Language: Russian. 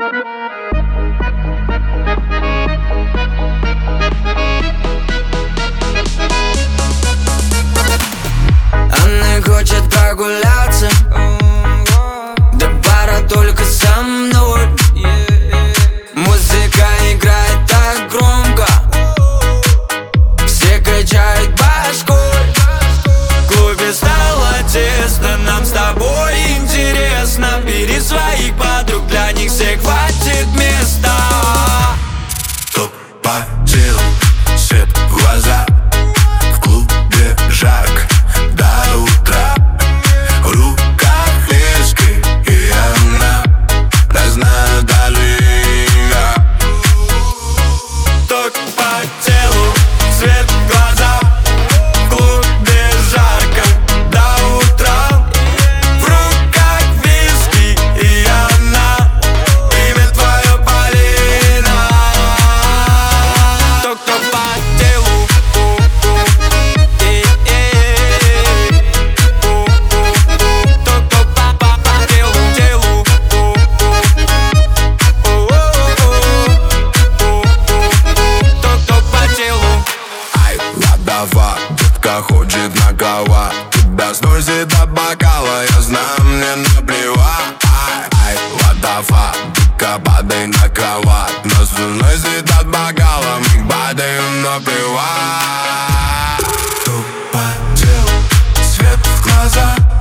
Она хочет прогуляться до бара только со мной. Музыка играет так громко, все качают башкой. В клубе стало тесно, нам с тобой интересно. Бери своих подруг, для них всех хватит места. Топ по телу, свет в глаза, в клубе жарко до утра. В руках виски, и она разная долина. Ток по телу, свет в глаза, в клубе жарко до утра. В руках виски, и она, имя твое Полина. Ток по телу, ток по телу. Ток по телу. Ай, ладова, детка хочет на кого. Тебя сносит до бокала, я знаю, мне наплевать. Ай, ладова, детка, падай на кровать. Нас сносит от бокала, мы падаем наплевать. Топ по телу, свет в глаза,